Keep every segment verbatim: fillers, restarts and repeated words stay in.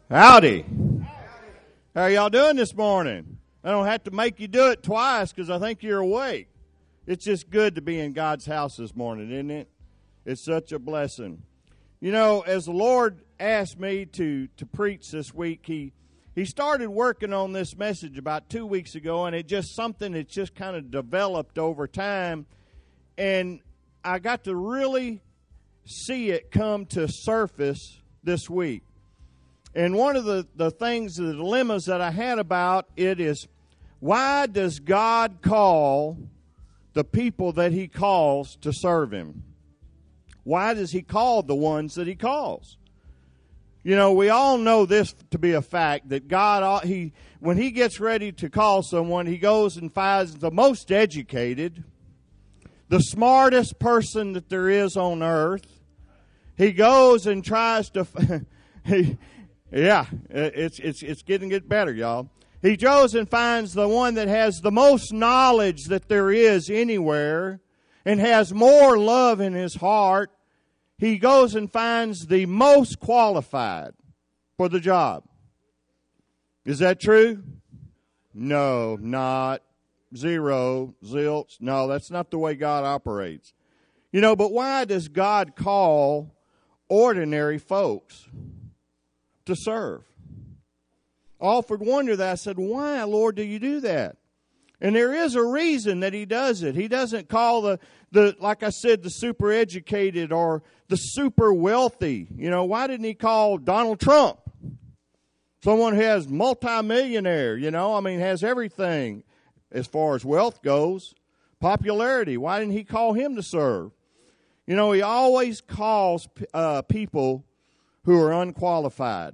Howdy. How are y'all doing this morning? I don't have to make you do it twice because I think you're awake. It's just good to be in God's house this morning, isn't it? It's such a blessing. You know, as the Lord asked me to, to preach this week, he he started working on this message about two weeks ago, and it just something that just kind of developed over time. And I got to really see it come to surface this week. And one of the, the things, the dilemmas that I had about it is, why does God call the people that he calls to serve him? Why does he call the ones that he calls? You know, we all know this to be a fact, that God, he when he gets ready to call someone, he goes and finds the most educated, the smartest person that there is on earth. He goes and tries to, he, yeah, it's it's it's getting it better, y'all. He goes and finds the one that has the most knowledge that there is anywhere and has more love in his heart. He goes and finds the most qualified for the job. Is that true? No, not. Zero, zilch. No, that's not the way God operates. You know, but why does God call ordinary folks to serve? I often wonder that. I said, why, Lord, do you do that? And there is a reason that he does it. He doesn't call the, the like I said, the super educated or the super wealthy. You know, why didn't he call Donald Trump? Someone who has multimillionaire, you know, I mean, has everything as far as wealth goes. Popularity. Why didn't he call him to serve? You know, he always calls uh, people who are unqualified.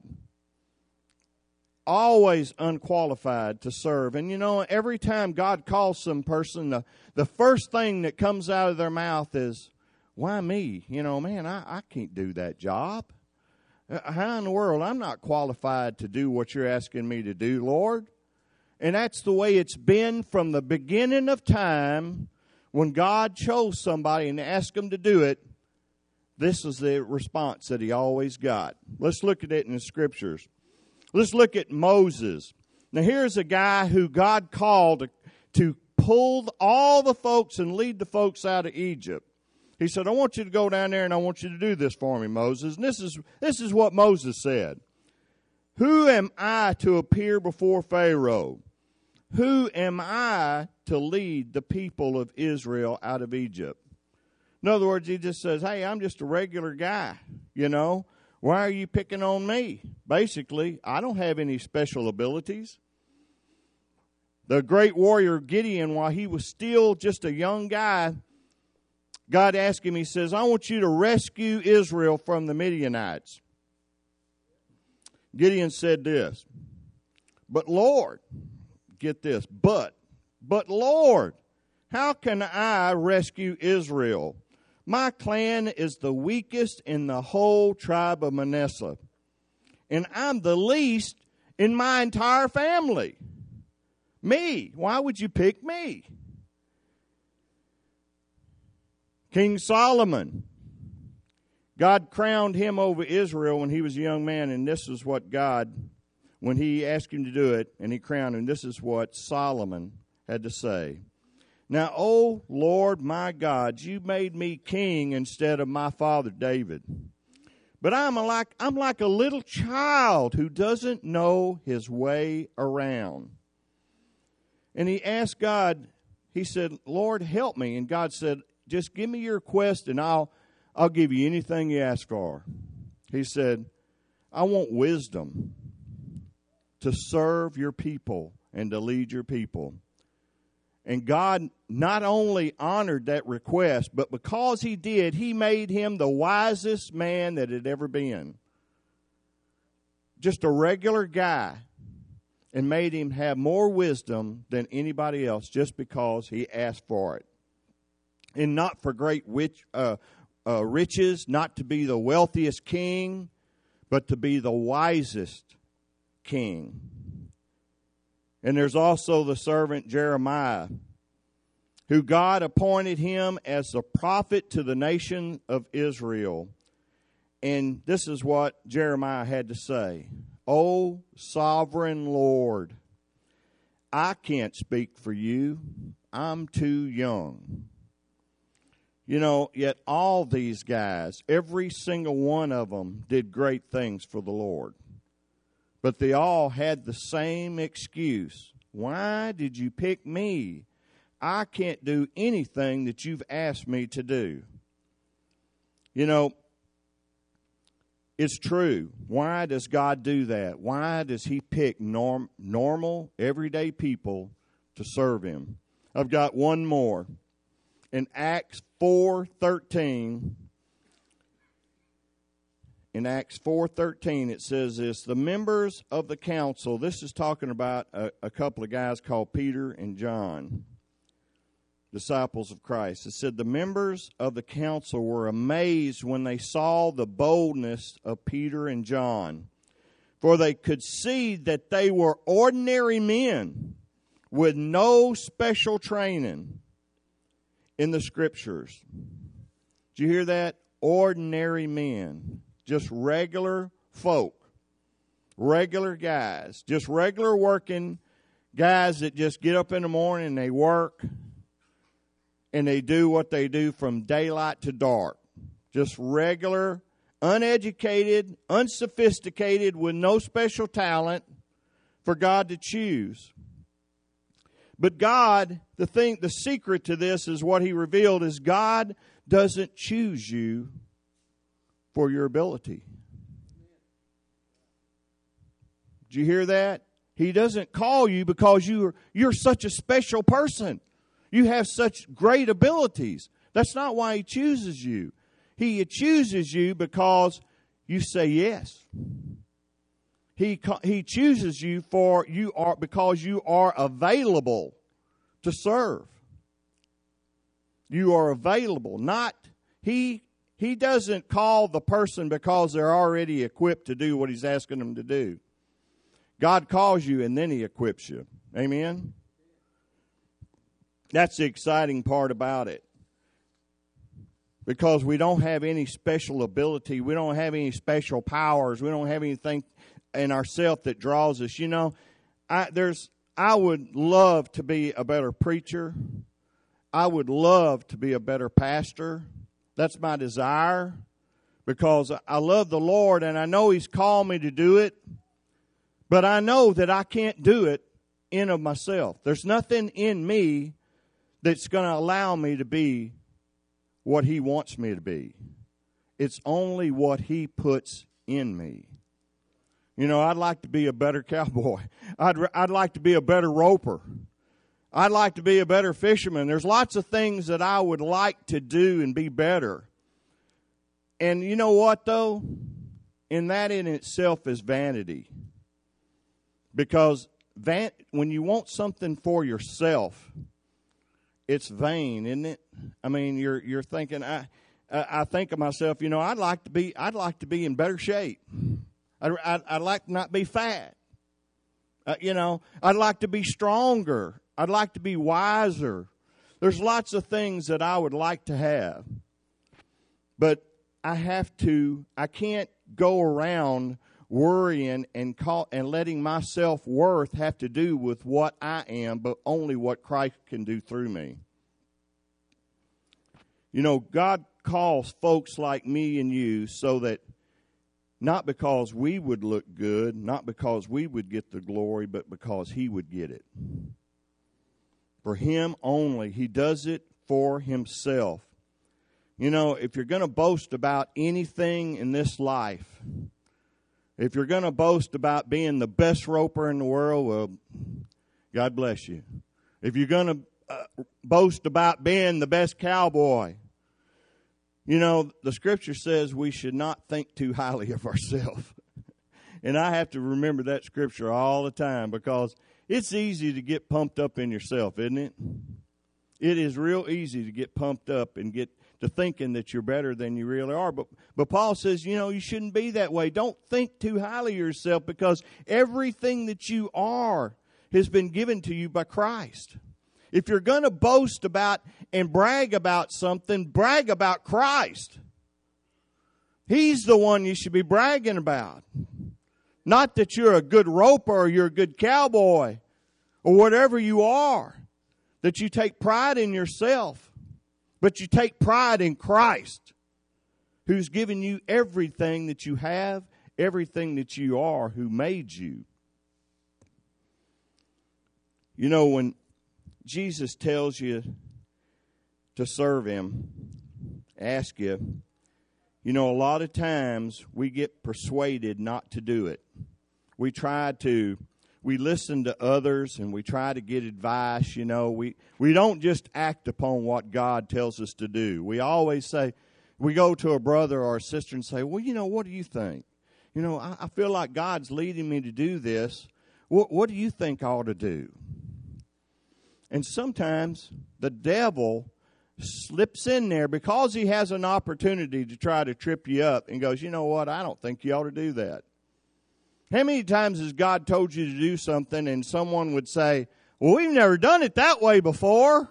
Always unqualified to serve. And you know, every time God calls some person, the, the first thing that comes out of their mouth is, why me? You know, man, I, I can't do that job. How in the world? I'm not qualified to do what you're asking me to do, Lord. And that's the way it's been from the beginning of time. When God chose somebody and asked them to do it, this is the response that he always got. Let's look at it in the scriptures. Let's look at Moses. Now, here's a guy who God called to, to pull all the folks and lead the folks out of Egypt. He said, I want you to go down there and I want you to do this for me, Moses. And this is, this is what Moses said. Who am I to appear before Pharaoh? Who am I to lead the people of Israel out of Egypt? In other words, he just says, hey, I'm just a regular guy, you know. Why are you picking on me? Basically, I don't have any special abilities. The great warrior Gideon, while he was still just a young guy, God asked him, he says, I want you to rescue Israel from the Midianites. Gideon said this, but Lord, get this, but, but Lord, how can I rescue Israel? My clan is the weakest in the whole tribe of Manasseh, and I'm the least in my entire family. Me, why would you pick me? King Solomon, God crowned him over Israel when he was a young man, and this is what God, when he asked him to do it, and he crowned him, this is what Solomon had to say. Now, O Lord my God, you made me king instead of my father David. But I'm a like I'm like a little child who doesn't know his way around. And he asked God, he said, Lord, help me. And God said, just give me your request and I'll I'll give you anything you ask for. He said, I want wisdom to serve your people and to lead your people. And God not only honored that request, but because he did, he made him the wisest man that had ever been. Just a regular guy, and made him have more wisdom than anybody else just because he asked for it. And not for great rich, uh, uh, riches, not to be the wealthiest king, but to be the wisest king. And there's also the servant Jeremiah, who God appointed him as the prophet to the nation of Israel. And this is what Jeremiah had to say. O sovereign Lord, I can't speak for you. I'm too young. You know, yet all these guys, every single one of them did great things for the Lord. But they all had the same excuse. Why did you pick me? I can't do anything that you've asked me to do. You know, it's true. Why does God do that? Why does he pick norm, normal, everyday people to serve him? I've got one more. In Acts four thirteen, in Acts four thirteen, it says this, the members of the council, this is talking about a, a couple of guys called Peter and John, disciples of Christ. It said the members of the council were amazed when they saw the boldness of Peter and John, for they could see that they were ordinary men with no special training in the Scriptures. Did you hear that? Ordinary men. Just regular folk. Regular guys. Just regular working guys that just get up in the morning and they work and they do what they do from daylight to dark. Just regular, uneducated, unsophisticated, with no special talent for God to choose. But God, the thing, the secret to this is what he revealed is God doesn't choose you for your ability. Did you hear that? He doesn't call you because you're, you're such a special person. You have such great abilities. That's not why he chooses you. He chooses you because you say yes. He he chooses you for you are because you are available to serve. You are available. Not he he doesn't call the person because they're already equipped to do what he's asking them to do. God calls you and then he equips you. Amen. That's the exciting part about it. Because we don't have any special ability. We don't have any special powers. We don't have anything in ourselves that draws us. You know, I, there's, I would love to be a better preacher. I would love to be a better pastor. That's my desire. Because I love the Lord and I know he's called me to do it. But I know that I can't do it in of myself. There's nothing in me that's going to allow me to be what he wants me to be. It's only what he puts in me. You know, I'd like to be a better cowboy. I'd I'd like to be a better roper. I'd like to be a better fisherman. There's lots of things that I would like to do and be better. And you know what, though? And that in itself is vanity. Because van- when you want something for yourself, it's vain, isn't it? I mean, you're you're thinking. I I think of myself. You know, I'd like to be. I'd like to be in better shape. I'd I'd, I'd like to not be fat. Uh, you know, I'd like to be stronger. I'd like to be wiser. There's lots of things that I would like to have, but I have to. I can't go around worrying and call and letting my self-worth have to do with what I am, but only what Christ can do through me. You know, God calls folks like me and you so that not because we would look good, not because we would get the glory, but because he would get it. For him only. He does it for himself. You know, if you're going to boast about anything in this life, if you're going to boast about being the best roper in the world, well, God bless you. If you're going to uh, boast about being the best cowboy, you know, the Scripture says we should not think too highly of ourselves. And I have to remember that Scripture all the time because it's easy to get pumped up in yourself, isn't it? It is real easy to get pumped up and get to thinking that you're better than you really are. But but Paul says, you know, you shouldn't be that way. Don't think too highly of yourself because everything that you are has been given to you by Christ. If you're going to boast about and brag about something, brag about Christ. He's the one you should be bragging about. Not that you're a good roper or you're a good cowboy or whatever you are, that you take pride in yourself, but you take pride in Christ, who's given you everything that you have, everything that you are, who made you. You know, when Jesus tells you to serve Him, ask you, you know, a lot of times we get persuaded not to do it. We try to, we listen to others and we try to get advice, you know. We, we don't just act upon what God tells us to do. We always say, we go to a brother or a sister and say, well, you know, what do you think? You know, I, I feel like God's leading me to do this. What, what do you think I ought to do? And sometimes the devil slips in there because he has an opportunity to try to trip you up and goes, you know what, I don't think you ought to do that. How many times has God told you to do something and someone would say, well, we've never done it that way before?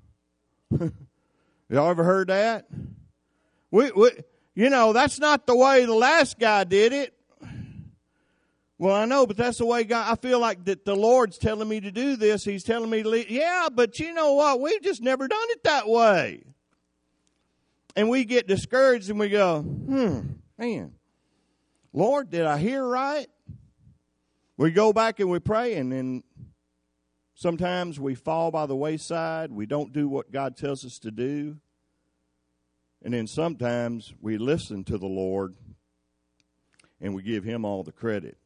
Y'all ever heard that? We, we, you know, that's not the way the last guy did it. Well, I know, but that's the way God, I feel like that the Lord's telling me to do this. He's telling me to lead. Yeah, but you know what? We've just never done it that way. And we get discouraged and we go, hmm, man, Lord, did I hear right? We go back and we pray, and then sometimes we fall by the wayside. We don't do what God tells us to do. And then sometimes we listen to the Lord and we give Him all the credit.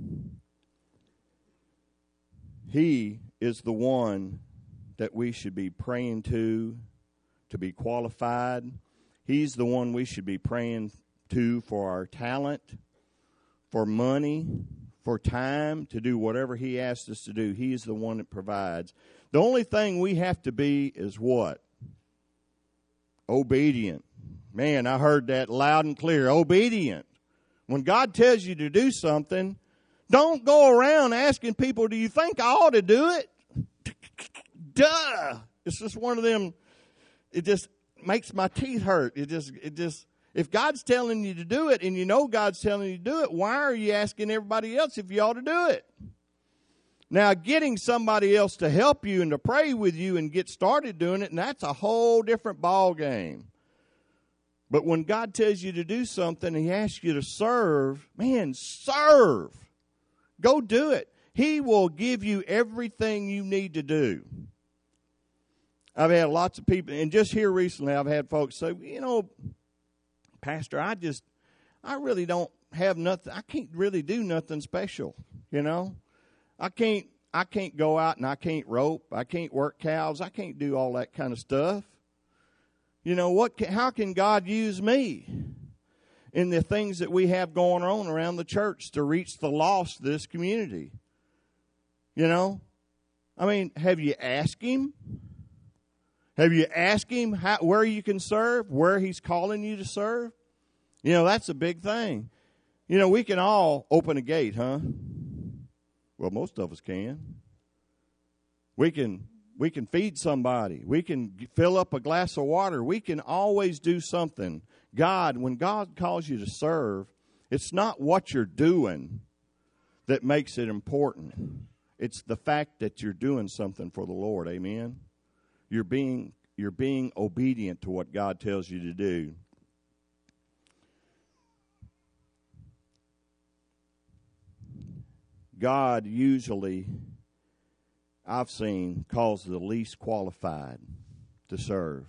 He is the one that we should be praying to, to be qualified. He's the one we should be praying to for our talent, for money, for time, to do whatever He asks us to do. He is the one that provides. The only thing we have to be is what? Obedient. Man, I heard that loud and clear. Obedient. When God tells you to do something, don't go around asking people, do you think I ought to do it? Duh. It's just one of them, it just makes my teeth hurt. It just, it just, if God's telling you to do it and you know God's telling you to do it, why are you asking everybody else if you ought to do it? Now, getting somebody else to help you and to pray with you and get started doing it, and that's a whole different ball game. But when God tells you to do something, He asks you to serve, man, serve. Go do it. He will give you everything you need to do. I've had lots of people, and just here recently I've had folks say, you know, Pastor, I just, I really don't have nothing, I can't really do nothing special, you know. I can't, I can't go out and I can't rope, I can't work cows, I can't do all that kind of stuff. You know, what? Can, how can God use me in the things that we have going on around the church to reach the lost of this community? You know? I mean, have you asked Him? Have you asked Him how, where you can serve, where He's calling you to serve? You know, that's a big thing. You know, we can all open a gate, huh? Well, most of us can. We can... We can feed somebody. We can fill up a glass of water. We can always do something. God, when God calls you to serve, it's not what you're doing that makes it important. It's the fact that you're doing something for the Lord. Amen? You're being, you're being obedient to what God tells you to do. God usually, I've seen, calls the least qualified to serve.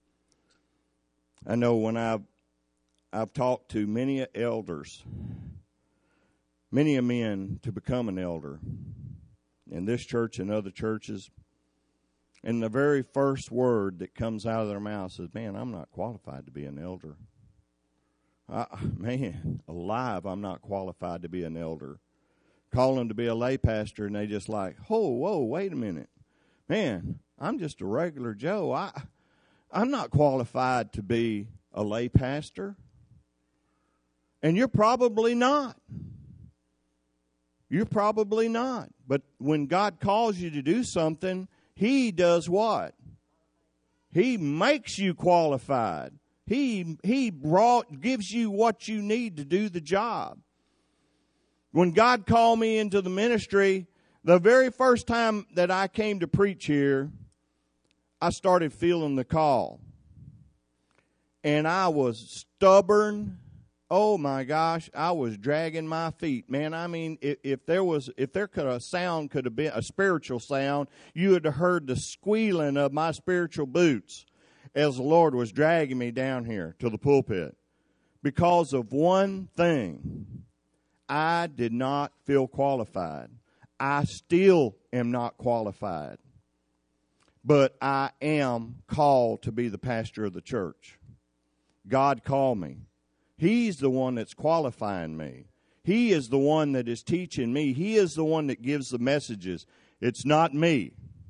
I know when I've, I've talked to many elders, many men to become an elder in this church and other churches, and the very first word that comes out of their mouth says, man, I'm not qualified to be an elder. I, man, alive, I'm not qualified to be an elder. Call them to be a lay pastor, and they just like, oh, whoa, wait a minute. Man, I'm just a regular Joe. I, I'm not qualified to be a lay pastor. And you're probably not. You're probably not. But when God calls you to do something, He does what? He makes you qualified. He, he brought, gives you what you need to do the job. When God called me into the ministry, the very first time that I came to preach here, I started feeling the call. And I was stubborn. Oh my gosh, I was dragging my feet, man. I mean, if, if there was, if there could a sound could have been a spiritual sound, you would have heard the squealing of my spiritual boots as the Lord was dragging me down here to the pulpit. Because of one thing, I did not feel qualified. I still am not qualified, but I am called to be the pastor of the church. God called me. He's the one that's qualifying me. He is the one that is teaching me. He is the one that gives the messages. It's not me.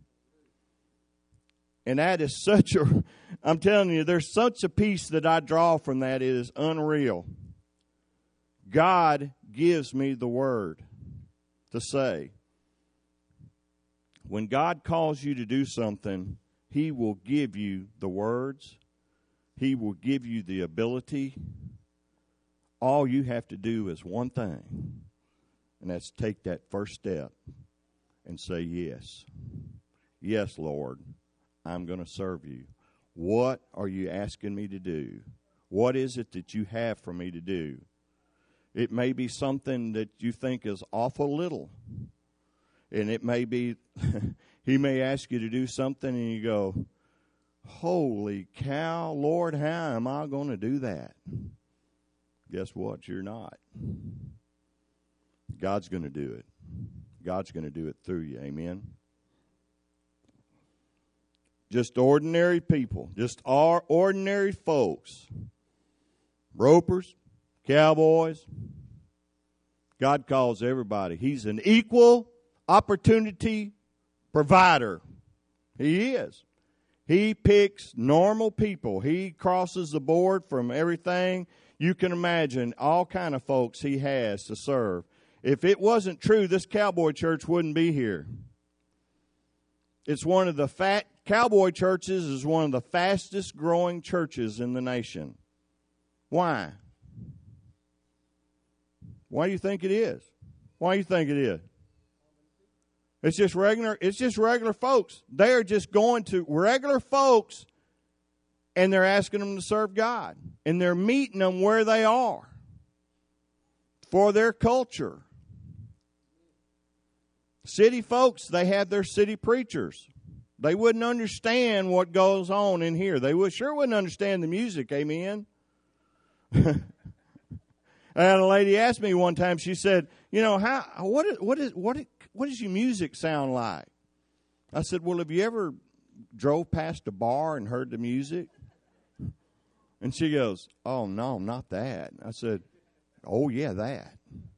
And that is such a, I'm telling you, there's such a peace that I draw from that. It is unreal. God gives me the word to say. When God calls you to do something, He will give you the words. He will give you the ability. All you have to do is one thing, and that's take that first step and say, yes. Yes, Lord, I'm going to serve you. What are you asking me to do? What is it that you have for me to do? It may be something that you think is awful little. And it may be, He may ask you to do something and you go, holy cow, Lord, how am I going to do that? Guess what? You're not. God's going to do it. God's going to do it through you. Amen. Just ordinary people. Just our ordinary folks. Ropers, cowboys. God calls everybody. He's an equal opportunity provider. He is. He picks normal people. He crosses the board from everything you can imagine, all kind of folks He has to serve. If it wasn't true, this cowboy church wouldn't be here. It's one of the fat cowboy churches is one of the fastest growing churches in the nation. Why? Why do you think it is? Why do you think it is? It's just regular, it's just regular folks. They are just going to regular folks and they're asking them to serve God. And they're meeting them where they are for their culture. City folks, they have their city preachers. They wouldn't understand what goes on in here. They would sure wouldn't understand the music, amen? And a lady asked me one time, she said, you know, how what is, what is what what does your music sound like? I said, well, have you ever drove past a bar and heard the music? And she goes, oh, no, not that. I said, oh, yeah, that.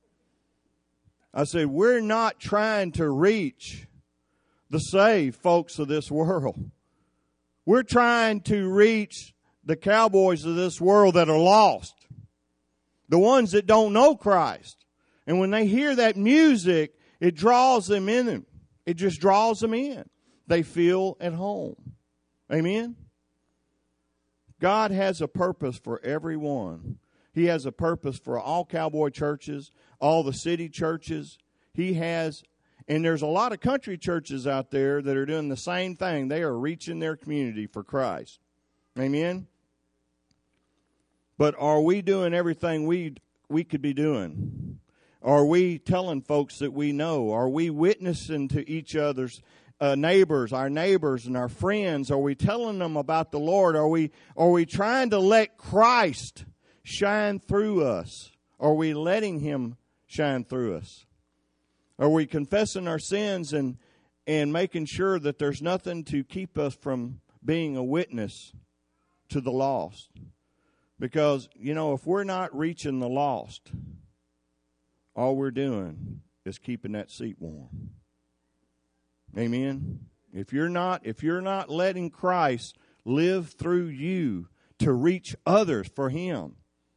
I said, we're not trying to reach the saved folks of this world. We're trying to reach the cowboys of this world that are lost. The ones that don't know Christ. And when they hear that music, it draws them in. It just draws them in. They feel at home. Amen? God has a purpose for everyone. He has a purpose for all cowboy churches, all the city churches. He has, and there's a lot of country churches out there that are doing the same thing. They are reaching their community for Christ. Amen? But are we doing everything we we could be doing? Are we telling folks that we know? Are we witnessing to each other's uh, neighbors, our neighbors and our friends? Are we telling them about the Lord? Are we are we trying to let Christ shine through us? Are we letting Him shine through us? Are we confessing our sins and and making sure that there's nothing to keep us from being a witness to the lost? Because, you know, if we're not reaching the lost, all we're doing is keeping that seat warm. Amen. If you're not, if you're not letting Christ live through you to reach others for Him,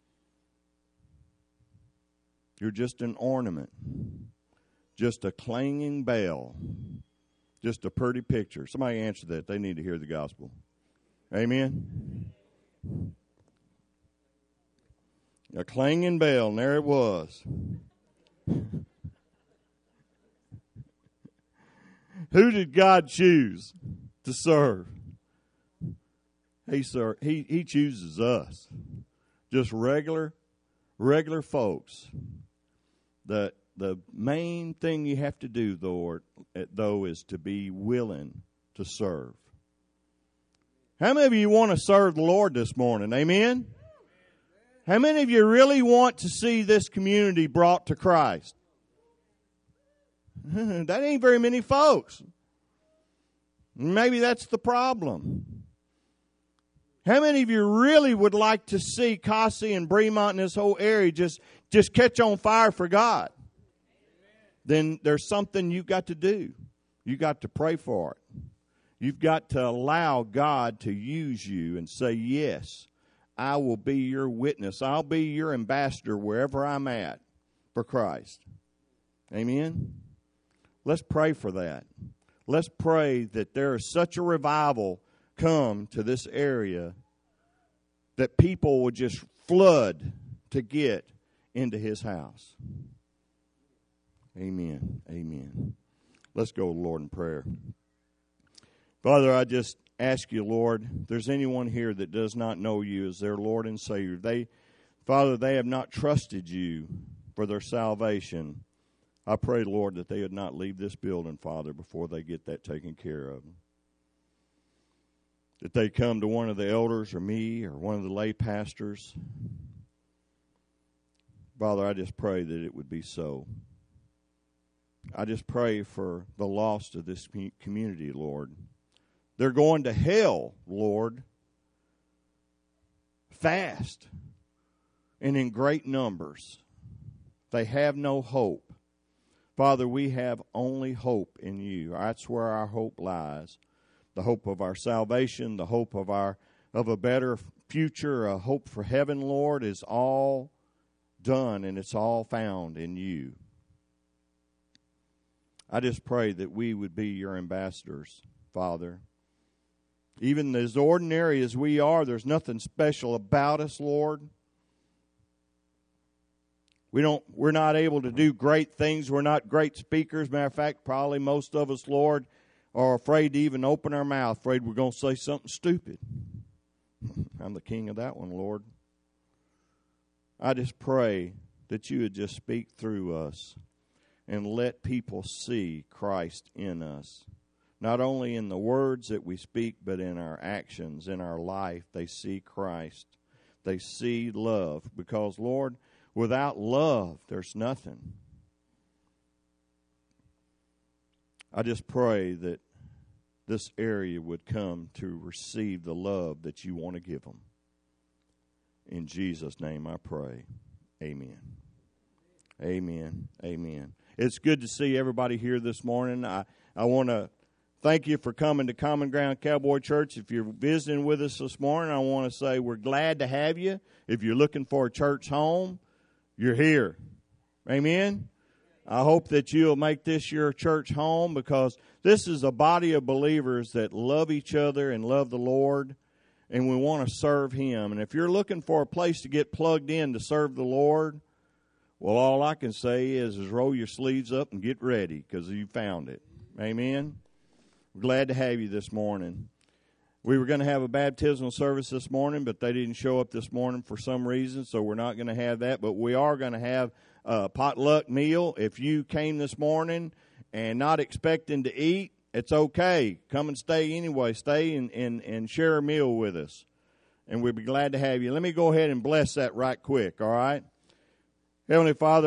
you're just an ornament, just a clanging bell, just a pretty picture. Somebody answer that. They need to hear the gospel. Amen. A clanging bell, and there it was. Who did God choose to serve? He, sir, he, he chooses us. Just regular, regular folks. The, the main thing you have to do, Lord, though, is to be willing to serve. How many of you want to serve the Lord this morning? Amen? How many of you really want to see this community brought to Christ? That ain't very many folks. Maybe that's the problem. How many of you really would like to see Kasi and Bremont and this whole area just, just catch on fire for God? Then there's something you've got to do. You've got to pray for it. You've got to allow God to use you and say, yes, I will be your witness. I'll be your ambassador wherever I'm at for Christ. Amen? Let's pray for that. Let's pray that there is such a revival come to this area that people will just flood to get into his house. Amen. Amen. Let's go to the Lord in prayer. Father, I just ask you, Lord, if there's anyone here that does not know you as their Lord and Savior, they, Father, they have not trusted you for their salvation. I pray, Lord, that they would not leave this building, Father, before they get that taken care of. That they come to one of the elders or me or one of the lay pastors. Father, I just pray that it would be so. I just pray for the lost of this community, Lord. They're going to hell, Lord, fast and in great numbers. They have no hope. Father, we have only hope in you. That's where our hope lies. The hope of our salvation, the hope of our of a better future, a hope for heaven, Lord, is all done and it's all found in you. I just pray that we would be your ambassadors, Father. Even as ordinary as we are, there's nothing special about us, Lord. We don't, we're not able to do great things. We're not great speakers. Matter of fact, probably most of us, Lord, are afraid to even open our mouth, afraid we're going to say something stupid. I'm the king of that one, Lord. I just pray that you would just speak through us and let people see Christ in us. Not only in the words that we speak, but in our actions, in our life, they see Christ. They see love. Because, Lord, without love, there's nothing. I just pray that this area would come to receive the love that you want to give them. In Jesus' name I pray. Amen. Amen. Amen. It's good to see everybody here this morning. I, I want to thank you for coming to Common Ground Cowboy Church. If you're visiting with us this morning, I want to say we're glad to have you. If you're looking for a church home, you're here. Amen? I hope that you'll make this your church home, because this is a body of believers that love each other and love the Lord, and we want to serve Him. And if you're looking for a place to get plugged in to serve the Lord, well, all I can say is, is roll your sleeves up and get ready, because you found it. Amen? We're glad to have you this morning. We were going to have a baptismal service this morning, but they didn't show up this morning for some reason, so we're not going to have that. But we are going to have a potluck meal. If you came this morning and not expecting to eat, it's okay. Come and stay anyway. Stay and, and, and share a meal with us, and we'd be glad to have you. Let me go ahead and bless that right quick, all right? Heavenly Father,